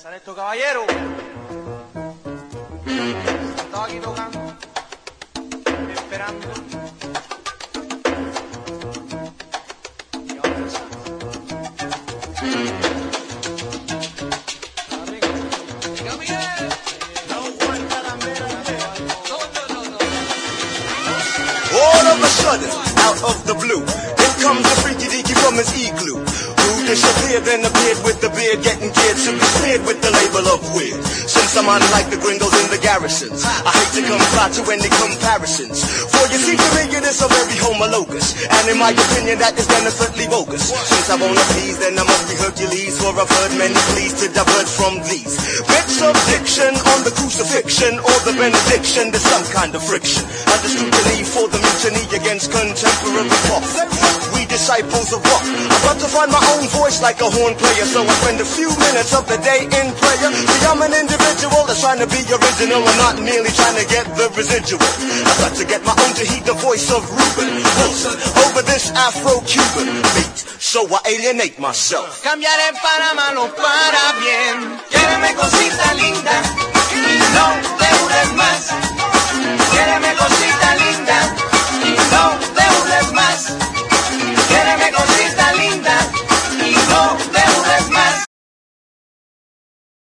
Sale esto, caballero. Estaba aquí tocando, esperando. Y ahora all of a sudden, out of the blue, in comes the freaky deaky from his igloo. Who disappeared, then appeared with the beard, getting geared to be smeared with the label of weird. Since I'm unlike the gringos in the garrisons, I hate to comply to any comparisons. For you see, to me it is so very homologous, and in my opinion that is benefitly bogus. Since I won't appease, then I must be Hercules, for I've heard many pleas to divert from these bits of diction on the crucifixion or the benediction. There's some kind of friction understood the need for the mutiny against contemporary pop. We disciples of rock. I've got to find my own voice like a horn player, so I spend a few minutes of the day in prayer. See, I'm an individual that's trying to be original and not merely trying to get the residual. I've got to get my own to heed the voice of Ruben Wilson over this Afro-Cuban beat, so I alienate myself. cambiaré para malo, para bien. Quédeme cosita linda.